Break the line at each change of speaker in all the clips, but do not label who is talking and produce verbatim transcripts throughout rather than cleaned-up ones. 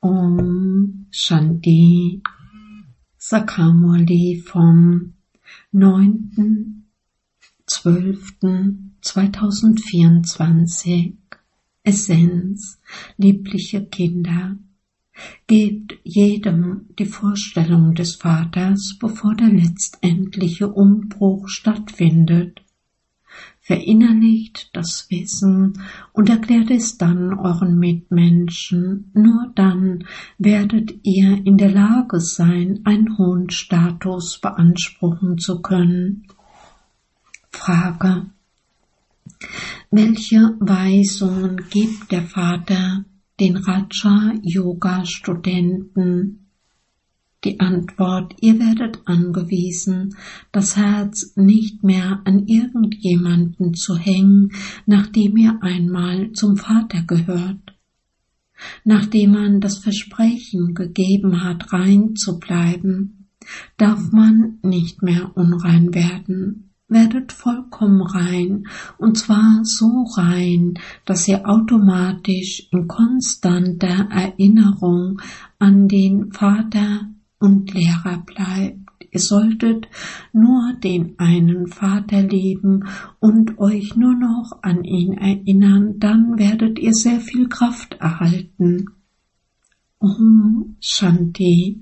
Om Shanti Sakamurli vom neunten zwölften zweitausendvierundzwanzig. Essenz, liebliche Kinder, gebt jedem die Vorstellung des Vaters, bevor der letztendliche Umbruch stattfindet. Verinnerlicht das Wissen und erklärt es dann euren Mitmenschen. Nur dann werdet ihr in der Lage sein, einen hohen Status beanspruchen zu können. Frage: Welche Weisungen gibt der Vater den Raja-Yoga-Studenten? Die Antwort: Ihr werdet angewiesen, das Herz nicht mehr an irgendjemanden zu hängen, nachdem ihr einmal zum Vater gehört. Nachdem man das Versprechen gegeben hat, rein zu bleiben, darf man nicht mehr unrein werden. Werdet vollkommen rein, und zwar so rein, dass ihr automatisch in konstanter Erinnerung an den Vater und Lehrer bleibt. Ihr solltet nur den einen Vater lieben und euch nur noch an ihn erinnern, dann werdet ihr sehr viel Kraft erhalten. Om Shanti.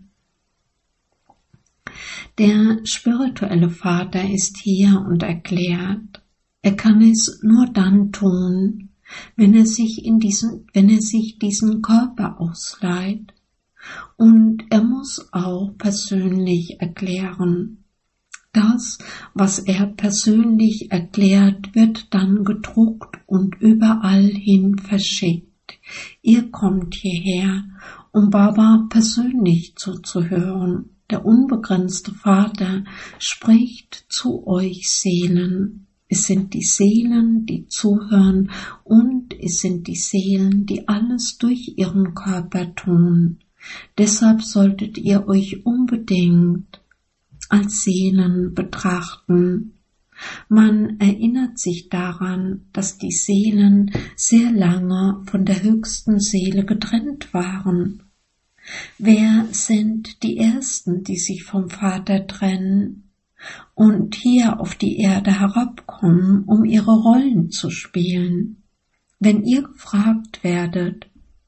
Der spirituelle Vater ist hier und erklärt, er kann es nur dann tun, wenn er sich in diesen, wenn er sich diesen Körper ausleiht. Und er muss auch persönlich erklären. Das, was er persönlich erklärt, wird dann gedruckt und überall hin verschickt. Ihr kommt hierher, um Baba persönlich zuzuhören. Der unbegrenzte Vater spricht zu euch Seelen. Es sind die Seelen, die zuhören, und es sind die Seelen, die alles durch ihren Körper tun. Deshalb solltet ihr euch unbedingt als Seelen betrachten. Man erinnert sich daran, dass die Seelen sehr lange von der höchsten Seele getrennt waren. Wer sind die Ersten, die sich vom Vater trennen und hier auf die Erde herabkommen, um ihre Rollen zu spielen? Wenn ihr gefragt werdet,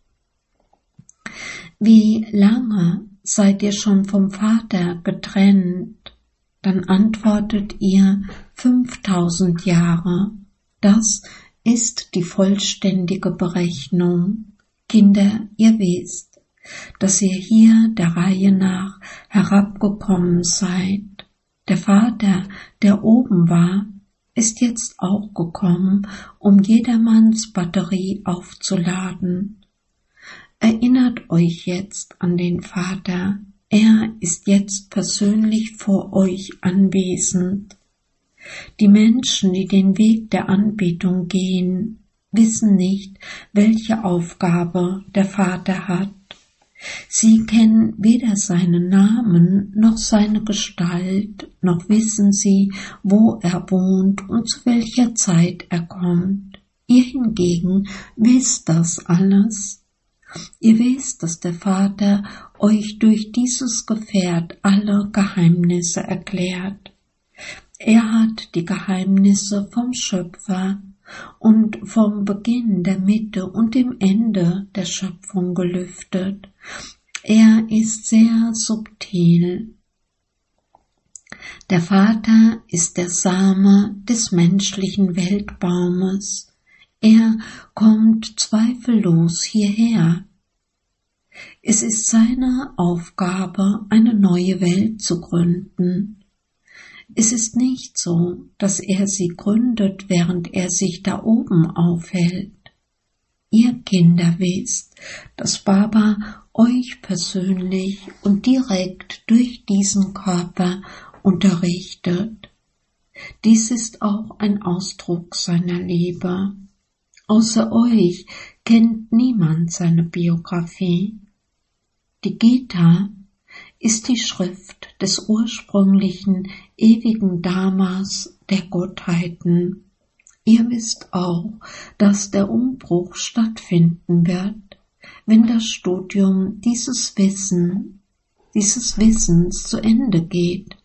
wie lange seid ihr schon vom Vater getrennt? Dann antwortet ihr fünftausend Jahre. Das ist die vollständige Berechnung. Kinder, ihr wisst, dass ihr hier der Reihe nach herabgekommen seid. Der Vater, der oben war, ist jetzt auch gekommen, um jedermanns Batterie aufzuladen. Erinnert euch jetzt an den Vater. Er ist jetzt persönlich vor euch anwesend. Die Menschen, die den Weg der Anbetung gehen, wissen nicht, welche Aufgabe der Vater hat. Sie kennen weder seinen Namen noch seine Gestalt, noch wissen sie, wo er wohnt und zu welcher Zeit er kommt. Ihr hingegen wisst das alles. Ihr wisst, dass der Vater euch durch dieses Gefährt alle Geheimnisse erklärt. Er hat die Geheimnisse vom Schöpfer und vom Beginn, der Mitte und dem Ende der Schöpfung gelüftet. Er ist sehr subtil. Der Vater ist der Same des menschlichen Weltbaumes. Er kommt zweifellos hierher. Es ist seine Aufgabe, eine neue Welt zu gründen. Es ist nicht so, dass er sie gründet, während er sich da oben aufhält. Ihr Kinder wisst, dass Baba euch persönlich und direkt durch diesen Körper unterrichtet. Dies ist auch ein Ausdruck seiner Liebe. Außer euch kennt niemand seine Biografie. Die Gita ist die Schrift des ursprünglichen, ewigen Dharmas der Gottheiten. Ihr wisst auch, dass der Umbruch stattfinden wird. wenn das Studium dieses Wissen, dieses Wissens zu Ende geht.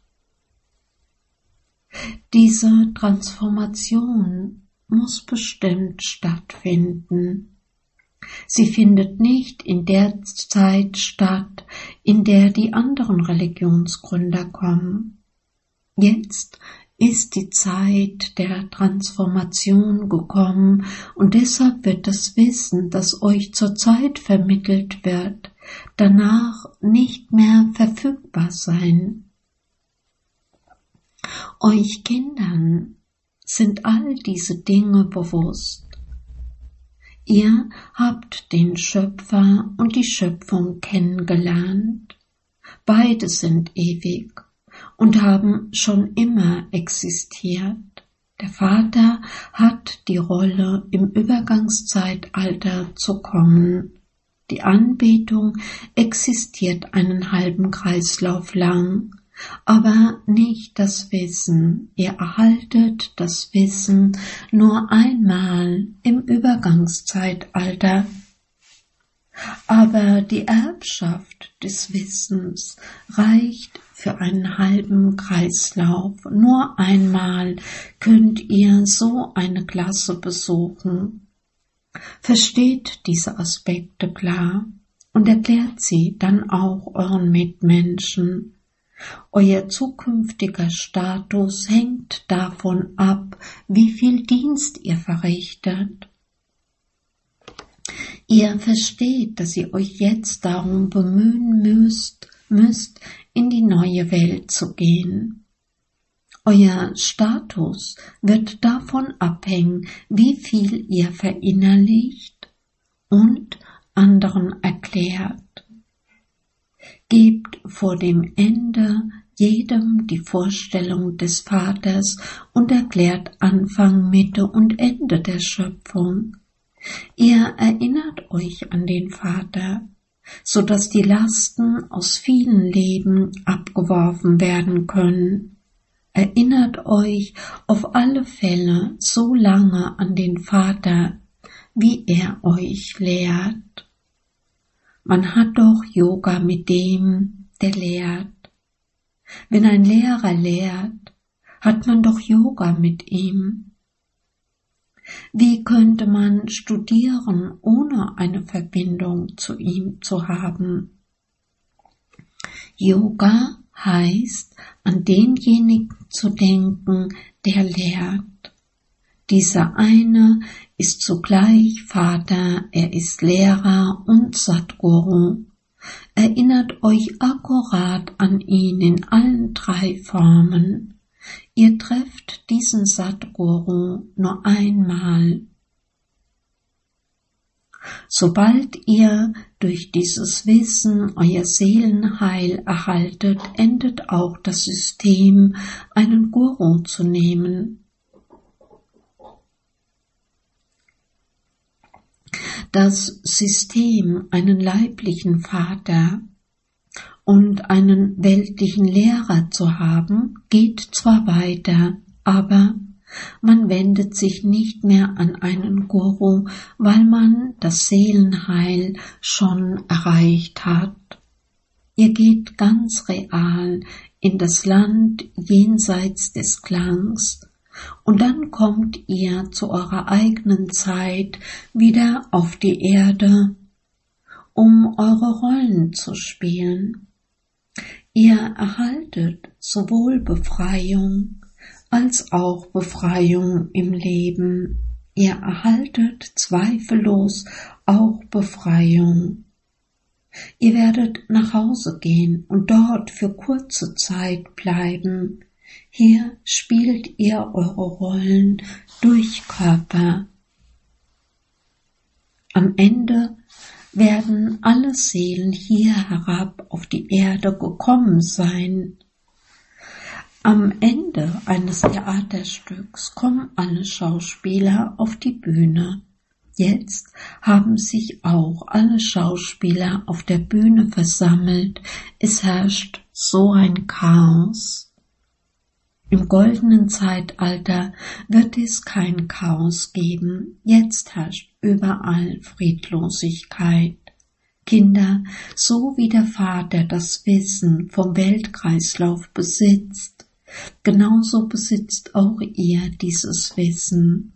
Diese Transformation muss bestimmt stattfinden. Sie findet nicht in der Zeit statt, in der die anderen Religionsgründer kommen. Jetzt ist die Zeit der Transformation gekommen und deshalb wird das Wissen, das euch zurzeit vermittelt wird, danach nicht mehr verfügbar sein. Euch Kindern sind all diese Dinge bewusst. Ihr habt den Schöpfer und die Schöpfung kennengelernt. Beide sind ewig und haben schon immer existiert. Der Vater hat die Rolle, im Übergangszeitalter zu kommen. Die Anbetung existiert einen halben Kreislauf lang, aber nicht das Wissen. Ihr erhaltet das Wissen nur einmal im Übergangszeitalter. Aber die Erbschaft des Wissens reicht für einen halben Kreislauf. Nur einmal könnt ihr so eine Klasse besuchen. Versteht diese Aspekte klar und erklärt sie dann auch euren Mitmenschen. Euer zukünftiger Status hängt davon ab, wie viel Dienst ihr verrichtet. Ihr versteht, dass ihr euch jetzt darum bemühen müsst, müsst, in die neue Welt zu gehen. Euer Status wird davon abhängen, wie viel ihr verinnerlicht und anderen erklärt. Gebt vor dem Ende jedem die Vorstellung des Vaters und erklärt Anfang, Mitte und Ende der Schöpfung. Ihr erinnert euch an den Vater, so dass die Lasten aus vielen Leben abgeworfen werden können. Erinnert euch auf alle Fälle so lange an den Vater, wie er euch lehrt. Man hat doch Yoga mit dem, der lehrt. Wenn ein Lehrer lehrt, hat man doch Yoga mit ihm. Wie könnte man studieren, ohne eine Verbindung zu ihm zu haben? Yoga heißt, an denjenigen zu denken, der lehrt. Dieser eine ist zugleich Vater, er ist Lehrer und Sadguru. Erinnert euch akkurat an ihn in allen drei Formen. Ihr trefft diesen Sadguru nur einmal. Sobald ihr durch dieses Wissen euer Seelenheil erhaltet, endet auch das System, einen Guru zu nehmen. Das System, einen leiblichen Vater und einen weltlichen Lehrer zu haben, geht zwar weiter, aber man wendet sich nicht mehr an einen Guru, weil man das Seelenheil schon erreicht hat. Ihr geht ganz real in das Land jenseits des Klangs, und dann kommt ihr zu eurer eigenen Zeit wieder auf die Erde, um eure Rollen zu spielen. Ihr erhaltet sowohl Befreiung als auch Befreiung im Leben. Ihr erhaltet zweifellos auch Befreiung. Ihr werdet nach Hause gehen und dort für kurze Zeit bleiben. Hier spielt ihr eure Rollen durch Körper. Am Ende werden alle Seelen hier herab auf die Erde gekommen sein. Am Ende eines Theaterstücks kommen alle Schauspieler auf die Bühne. Jetzt haben sich auch alle Schauspieler auf der Bühne versammelt. Es herrscht so ein Chaos. Im goldenen Zeitalter wird es kein Chaos geben. Jetzt herrscht überall Friedlosigkeit. Kinder, so wie der Vater das Wissen vom Weltkreislauf besitzt, genauso besitzt auch ihr dieses Wissen.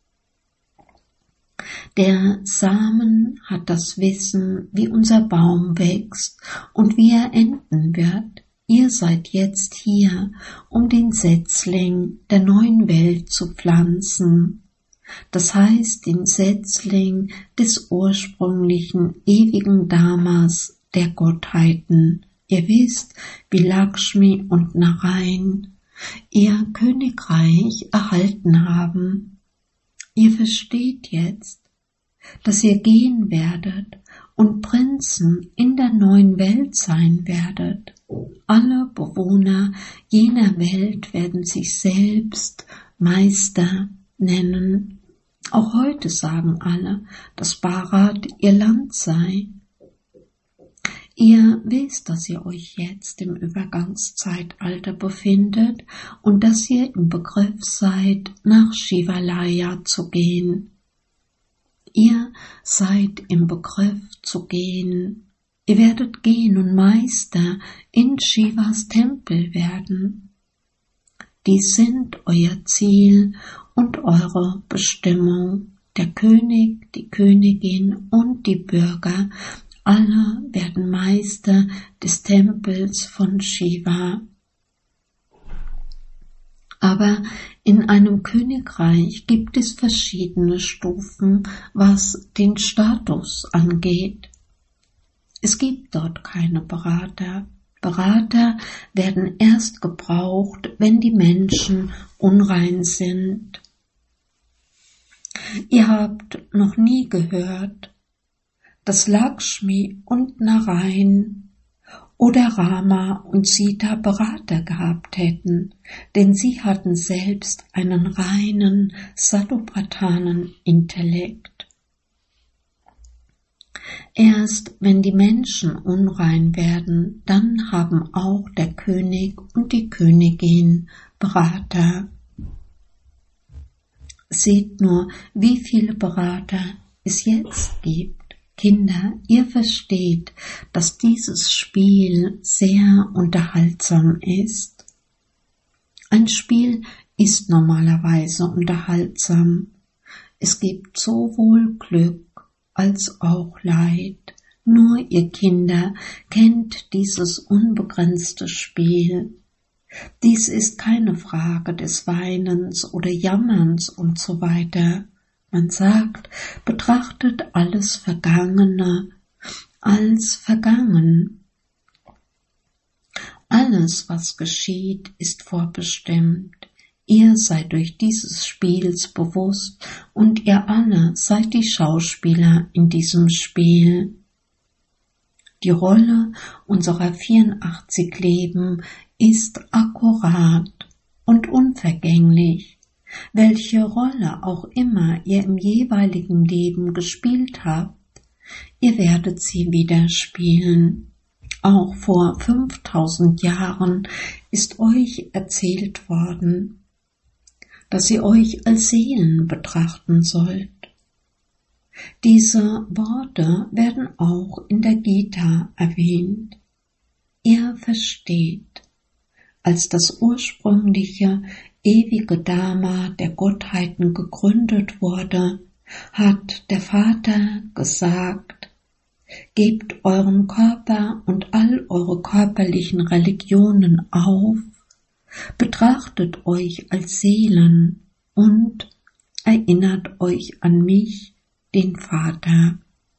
Der Samen hat das Wissen, wie unser Baum wächst und wie er enden wird. Ihr seid jetzt hier, um den Setzling der neuen Welt zu pflanzen. Das heißt, den Setzling des ursprünglichen, ewigen Dharmas der Gottheiten. Ihr wisst, wie Lakshmi und Narayan ihr Königreich erhalten haben. Ihr versteht jetzt, dass ihr gehen werdet und Prinzen in der neuen Welt sein werdet. Alle Bewohner jener Welt werden sich selbst Meister nennen. Auch heute sagen alle, dass Bharat ihr Land sei. Ihr wisst, dass ihr euch jetzt im Übergangszeitalter befindet und dass ihr im Begriff seid, nach Shivalaya zu gehen. Ihr seid im Begriff zu gehen. Ihr werdet gehen und Meister in Shivas Tempel werden. Dies sind euer Ziel und eure Bestimmung. Der König, die Königin und die Bürger, alle werden Meister des Tempels von Shiva. Aber in einem Königreich gibt es verschiedene Stufen, was den Status angeht. Es gibt dort keine Berater. Berater werden erst gebraucht, wenn die Menschen unrein sind. Ihr habt noch nie gehört, dass Lakshmi und Narayan oder Rama und Sita Berater gehabt hätten, denn sie hatten selbst einen reinen, sattoprathanen Intellekt. Erst wenn die Menschen unrein werden, dann haben auch der König und die Königin Berater. Seht nur, wie viele Berater es jetzt gibt. Kinder, ihr versteht, dass dieses Spiel sehr unterhaltsam ist. Ein Spiel ist normalerweise unterhaltsam. Es gibt sowohl Glück als auch Leid. Nur ihr Kinder kennt dieses unbegrenzte Spiel. Dies ist keine Frage des Weinens oder Jammerns und so weiter. Man sagt, betrachtet alles Vergangene als vergangen. Alles, was geschieht, ist vorbestimmt. Ihr seid durch dieses Spiels bewusst und ihr alle seid die Schauspieler in diesem Spiel. Die Rolle unserer vierundachtzig Leben ist akkurat und unvergänglich. Welche Rolle auch immer ihr im jeweiligen Leben gespielt habt, ihr werdet sie wieder spielen. Auch vor fünftausend Jahren ist euch erzählt worden, dass ihr euch als Seelen betrachten sollt. Diese Worte werden auch in der Gita erwähnt. Ihr versteht, als das ursprüngliche ewige Dharma der Gottheiten gegründet wurde, hat der Vater gesagt, gebt euren Körper und all eure körperlichen Religionen auf, betrachtet euch als Seelen und erinnert euch an mich, den Vater.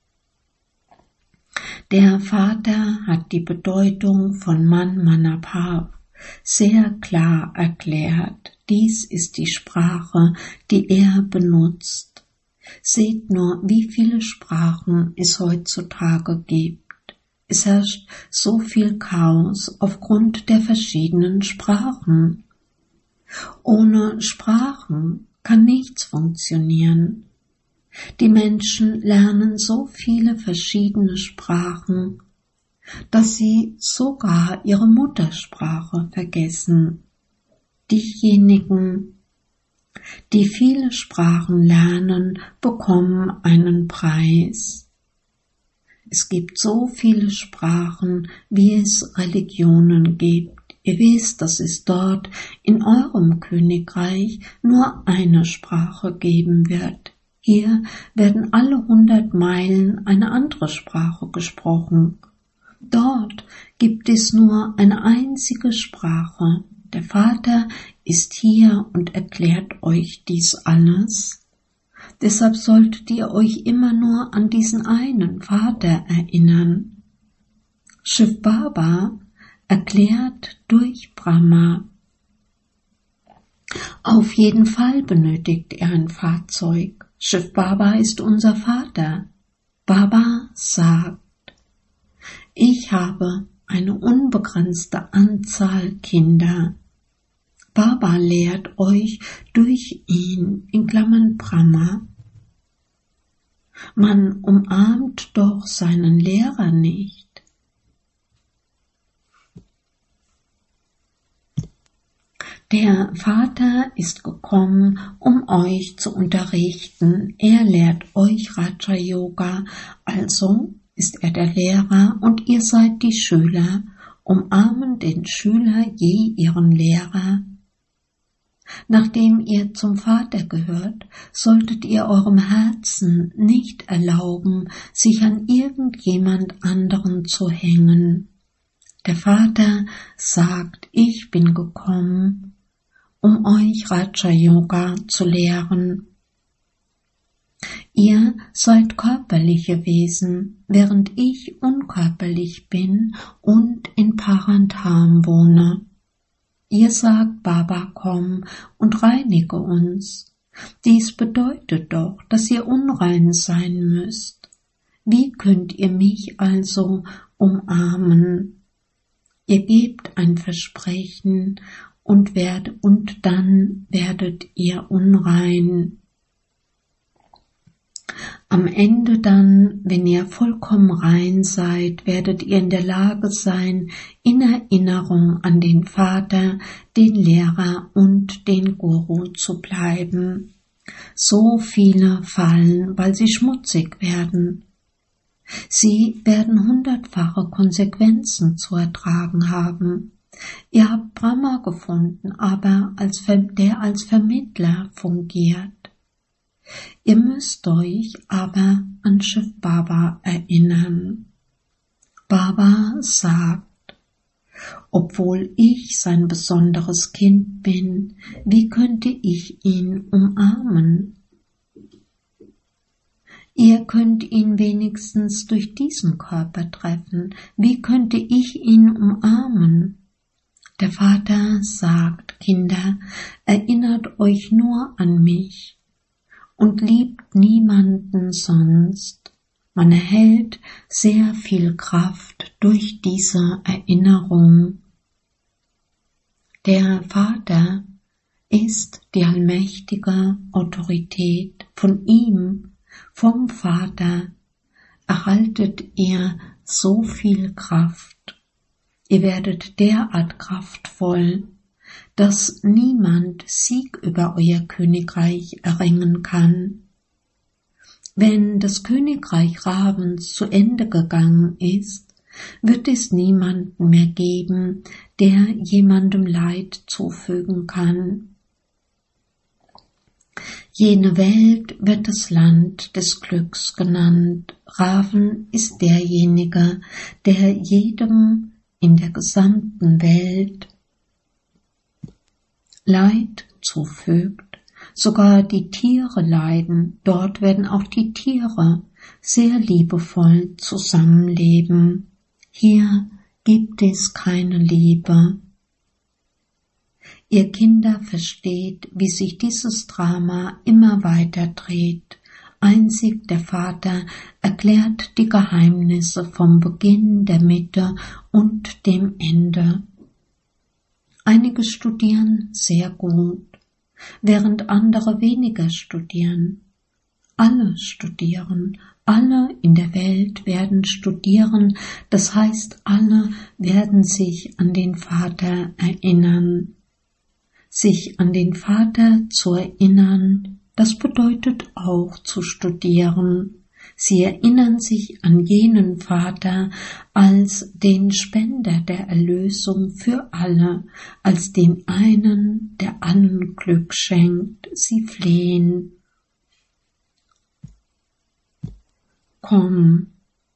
Der Vater hat die Bedeutung von Man Manabhav sehr klar erklärt. Dies ist die Sprache, die er benutzt. Seht nur, wie viele Sprachen es heutzutage gibt. Es herrscht so viel Chaos aufgrund der verschiedenen Sprachen. Ohne Sprachen kann nichts funktionieren. Die Menschen lernen so viele verschiedene Sprachen, dass sie sogar ihre Muttersprache vergessen. Diejenigen, die viele Sprachen lernen, bekommen einen Preis. Es gibt so viele Sprachen, wie es Religionen gibt. Ihr wisst, dass es dort in eurem Königreich nur eine Sprache geben wird. Hier werden alle hundert Meilen eine andere Sprache gesprochen. Dort gibt es nur eine einzige Sprache. Der Vater ist hier und erklärt euch dies alles. Deshalb solltet ihr euch immer nur an diesen einen Vater erinnern. Shiv Baba erklärt durch Brahma. Auf jeden Fall benötigt er ein Fahrzeug. Shiv Baba ist unser Vater. Baba sagt, ich habe eine unbegrenzte Anzahl Kinder. Baba lehrt euch durch ihn, in Klammern Brahma. Man umarmt doch seinen Lehrer nicht. Der Vater ist gekommen, um euch zu unterrichten. Er lehrt euch Raja Yoga, also ist er der Lehrer und ihr seid die Schüler. Umarmen den Schüler je ihren Lehrer. Nachdem ihr zum Vater gehört, solltet ihr eurem Herzen nicht erlauben, sich an irgendjemand anderen zu hängen. Der Vater sagt, ich bin gekommen, um euch Raja Yoga zu lehren. Ihr seid körperliche Wesen, während ich unkörperlich bin und in Parantham wohne. Ihr sagt, Baba, komm und reinige uns. Dies bedeutet doch, dass ihr unrein sein müsst. Wie könnt ihr mich also umarmen? Ihr gebt ein Versprechen und, werd, und dann werdet ihr unrein. Am Ende dann, wenn ihr vollkommen rein seid, werdet ihr in der Lage sein, in Erinnerung an den Vater, den Lehrer und den Guru zu bleiben. So viele fallen, weil sie schmutzig werden. Sie werden hundertfache Konsequenzen zu ertragen haben. Ihr habt Brahma gefunden, aber als der als Vermittler fungiert. Ihr müsst euch aber an Shiv Baba erinnern. Baba sagt, obwohl ich sein besonderes Kind bin, wie könnte ich ihn umarmen? Ihr könnt ihn wenigstens durch diesen Körper treffen. Wie könnte ich ihn umarmen? Der Vater sagt, Kinder, erinnert euch nur an mich und liebt niemanden sonst. Man erhält sehr viel Kraft durch diese Erinnerung. Der Vater ist die allmächtige Autorität. Von ihm, vom Vater, erhaltet ihr so viel Kraft. Ihr werdet derart kraftvoll, dass niemand Sieg über euer Königreich erringen kann. Wenn das Königreich Ravens zu Ende gegangen ist, wird es niemanden mehr geben, der jemandem Leid zufügen kann. Jene Welt wird das Land des Glücks genannt. Raven ist derjenige, der jedem in der gesamten Welt Leid zufügt. Sogar die Tiere leiden. Dort werden auch die Tiere sehr liebevoll zusammenleben. Hier gibt es keine Liebe. Ihr Kinder versteht, wie sich dieses Drama immer weiter dreht. Einzig der Vater erklärt die Geheimnisse vom Beginn, der Mitte und dem Ende. Einige studieren sehr gut, während andere weniger studieren. Alle studieren, alle in der Welt werden studieren, das heißt, alle werden sich an den Vater erinnern. Sich an den Vater zu erinnern, das bedeutet auch zu studieren. Sie erinnern sich an jenen Vater als den Spender der Erlösung für alle, als den einen, der allen Glück schenkt. Sie flehen. Komm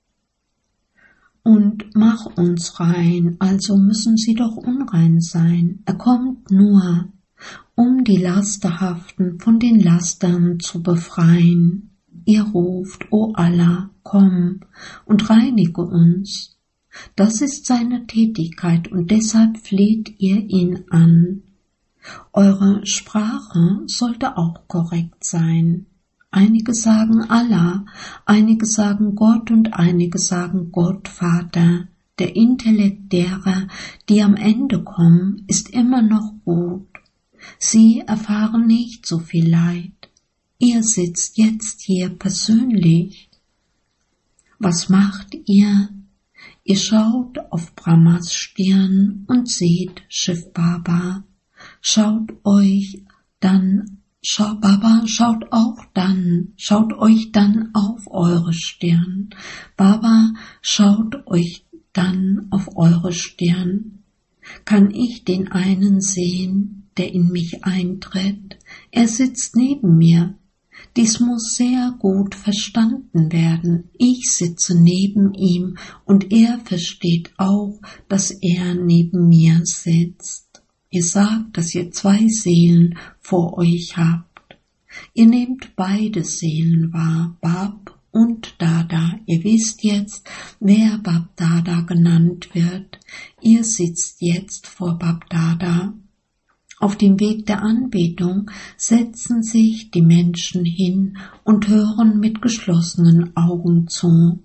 und mach uns rein, also müssen sie doch unrein sein. Er kommt nur, um die Lasterhaften von den Lastern zu befreien. Ihr ruft, O Allah, komm und reinige uns. Das ist seine Tätigkeit und deshalb fleht ihr ihn an. Eure Sprache sollte auch korrekt sein. Einige sagen Allah, einige sagen Gott und einige sagen Gott Vater. Der Intellekt derer, die am Ende kommen, ist immer noch gut. Sie erfahren nicht so viel Leid. Ihr sitzt jetzt hier persönlich. Was macht ihr? Ihr schaut auf Brahmas Stirn und seht Shiv Baba. Schaut euch dann, schaut Baba, schaut auch dann, schaut euch dann auf eure Stirn. Baba, schaut euch dann auf eure Stirn. Kann ich den einen sehen, der in mich eintritt? Er sitzt neben mir. Dies muss sehr gut verstanden werden. Ich sitze neben ihm und er versteht auch, dass er neben mir sitzt. Ihr sagt, dass ihr zwei Seelen vor euch habt. Ihr nehmt beide Seelen wahr, Bab und Dada. Ihr wisst jetzt, wer Bab Dada genannt wird. Ihr sitzt jetzt vor Bab Dada. Auf dem Weg der Anbetung setzen sich die Menschen hin und hören mit geschlossenen Augen zu.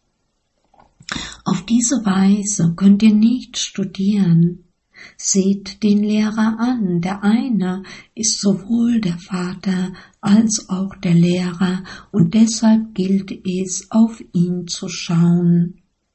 Auf diese Weise könnt ihr nicht studieren. Seht den Lehrer an, der eine ist sowohl der Vater als auch der Lehrer und deshalb gilt es, auf ihn zu schauen.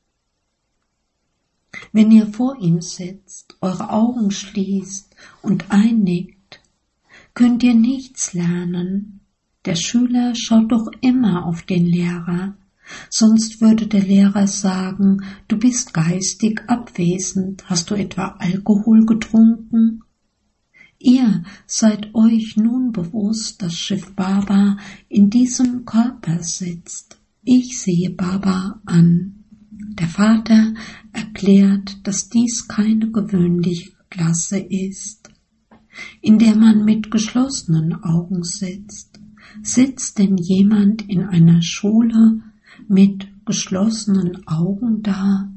Wenn ihr vor ihm sitzt, eure Augen schließt und einnickt, könnt ihr nichts lernen. Der Schüler schaut doch immer auf den Lehrer, sonst würde der Lehrer sagen, du bist geistig abwesend, hast du etwa Alkohol getrunken? Ihr seid euch nun bewusst, dass Shiv Baba in diesem Körper sitzt. Ich sehe Baba an. Der Vater erklärt, dass dies keine gewöhnliche Klasse ist, in der man mit geschlossenen Augen sitzt. Sitzt denn jemand in einer Schule mit geschlossenen Augen da?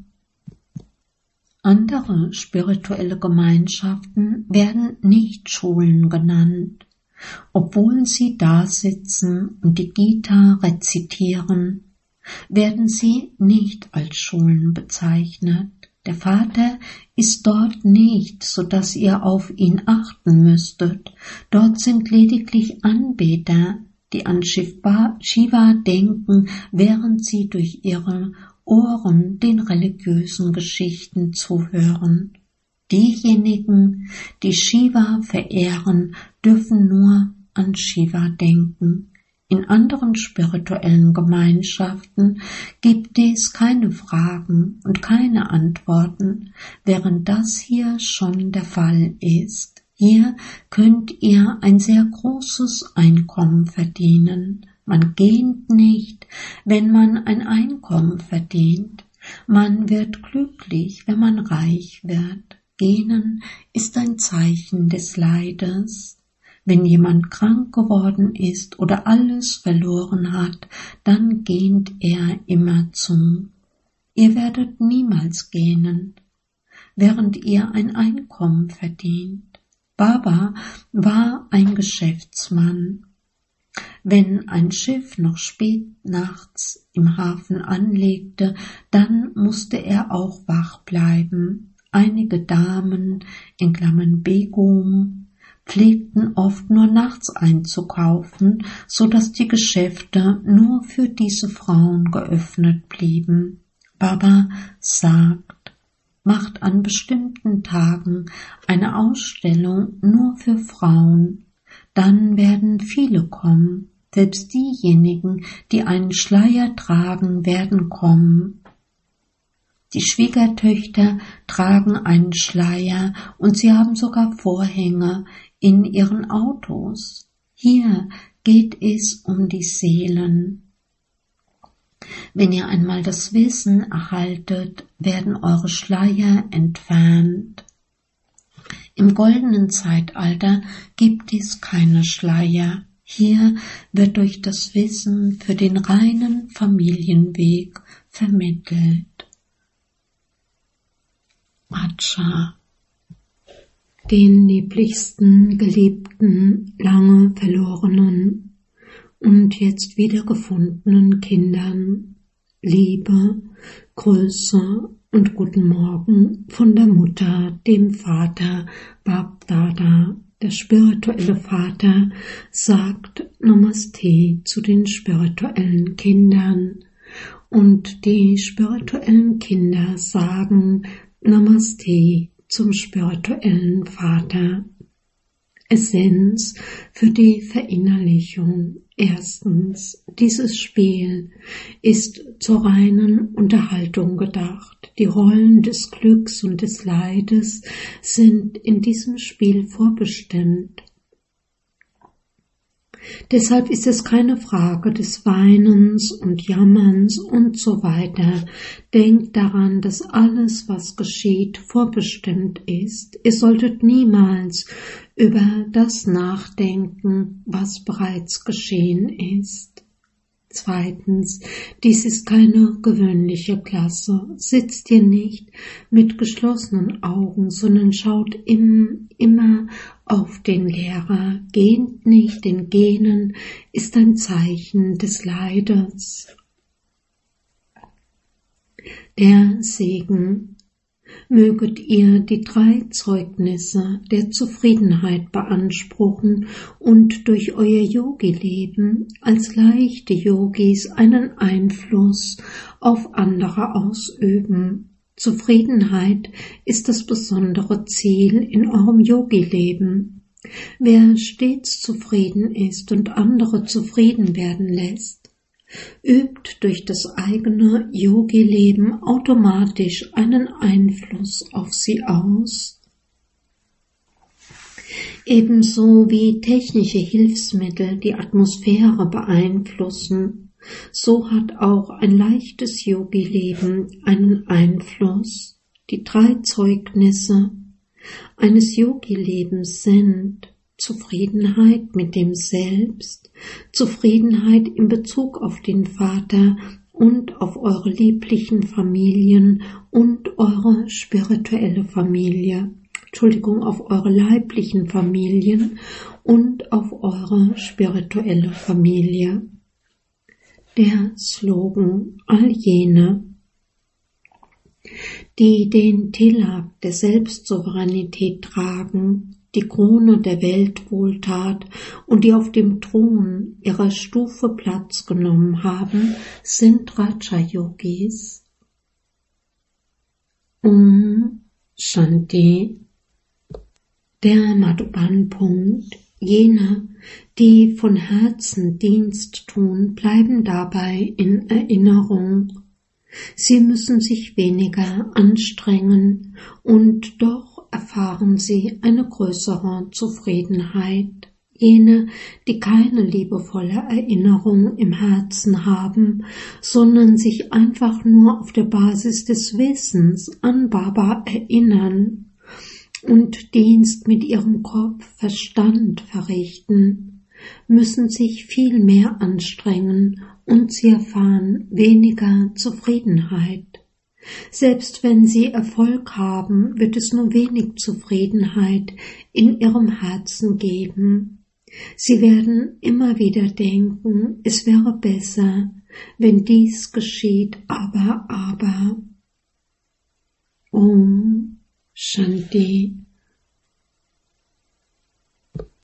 Andere spirituelle Gemeinschaften werden nicht Schulen genannt, obwohl sie da sitzen und die Gita rezitieren, werden sie nicht als Schulen bezeichnet. Der Vater ist dort nicht, so dass ihr auf ihn achten müsstet. Dort sind lediglich Anbeter, die an Shiva denken, während sie durch ihre Ohren den religiösen Geschichten zuhören. Diejenigen, die Shiva verehren, dürfen nur an Shiva denken. In anderen spirituellen Gemeinschaften gibt es keine Fragen und keine Antworten, während das hier schon der Fall ist. Hier könnt ihr ein sehr großes Einkommen verdienen. Man gähnt nicht, wenn man ein Einkommen verdient. Man wird glücklich, wenn man reich wird. Gähnen ist ein Zeichen des Leides. Wenn jemand krank geworden ist oder alles verloren hat, dann gähnt er immerzu. Ihr werdet niemals gähnen, während ihr ein Einkommen verdient. Baba war ein Geschäftsmann. Wenn ein Schiff noch spät nachts im Hafen anlegte, dann musste er auch wach bleiben. Einige Damen, in Klammern Begum, pflegten oft nur nachts einzukaufen, so dass die Geschäfte nur für diese Frauen geöffnet blieben. Baba sagt, macht an bestimmten Tagen eine Ausstellung nur für Frauen, dann werden viele kommen. Selbst diejenigen, die einen Schleier tragen, werden kommen. Die Schwiegertöchter tragen einen Schleier und sie haben sogar Vorhänge in ihren Autos. Hier geht es um die Seelen. Wenn ihr einmal das Wissen erhaltet, werden eure Schleier entfernt. Im goldenen Zeitalter gibt es keine Schleier. Hier wird durch das Wissen für den reinen Familienweg vermittelt. Acha. Den lieblichsten, geliebten, lange verlorenen und jetzt wiedergefundenen Kindern Liebe, Grüße und guten Morgen von der Mutter, dem Vater, Bab Dada. Der spirituelle Vater sagt Namaste zu den spirituellen Kindern und die spirituellen Kinder sagen Namaste zum spirituellen Vater. Essenz für die Verinnerlichung. Erstens, dieses Spiel ist zur reinen Unterhaltung gedacht. Die Rollen des Glücks und des Leides sind in diesem Spiel vorbestimmt. Deshalb ist es keine Frage des Weinens und Jammerns und so weiter. Denkt daran, dass alles, was geschieht, vorbestimmt ist. Ihr solltet niemals über das nachdenken, was bereits geschehen ist. Zweitens, dies ist keine gewöhnliche Klasse. Sitzt ihr nicht mit geschlossenen Augen, sondern schaut im, immer auf den Lehrer. Gähnt nicht, denn Gähnen ist ein Zeichen des Leides. Der Segen. Möget ihr die drei Zeugnisse der Zufriedenheit beanspruchen und durch euer Yogi-Leben als leichte Yogis einen Einfluss auf andere ausüben. Zufriedenheit ist das besondere Ziel in eurem Yogi-Leben. Wer stets zufrieden ist und andere zufrieden werden lässt, übt durch das eigene Yogi-Leben automatisch einen Einfluss auf sie aus. Ebenso wie technische Hilfsmittel die Atmosphäre beeinflussen, so hat auch ein leichtes Yogi-Leben einen Einfluss. Die drei Zeugnisse eines Yogi-Lebens sind Zufriedenheit mit dem Selbst, Zufriedenheit in Bezug auf den Vater und auf eure lieblichen Familien und eure spirituelle Familie. Entschuldigung, auf eure leiblichen Familien und auf eure spirituelle Familie. Der Slogan: All jene, die den Tilak der Selbstsouveränität tragen, die Krone der Weltwohltat und die auf dem Thron ihrer Stufe Platz genommen haben, sind Raja-Yogis. Om Shanti. Der Madhuban-Punkt. Jene, die von Herzen Dienst tun, bleiben dabei in Erinnerung. Sie müssen sich weniger anstrengen und doch erfahren sie eine größere Zufriedenheit. Jene, die keine liebevolle Erinnerung im Herzen haben, sondern sich einfach nur auf der Basis des Wissens an Baba erinnern und Dienst mit ihrem Kopf, Verstand verrichten, müssen sich viel mehr anstrengen und sie erfahren weniger Zufriedenheit. Selbst wenn sie Erfolg haben, wird es nur wenig Zufriedenheit in ihrem Herzen geben. Sie werden immer wieder denken, es wäre besser, wenn dies geschieht, aber, aber. Om Shanti.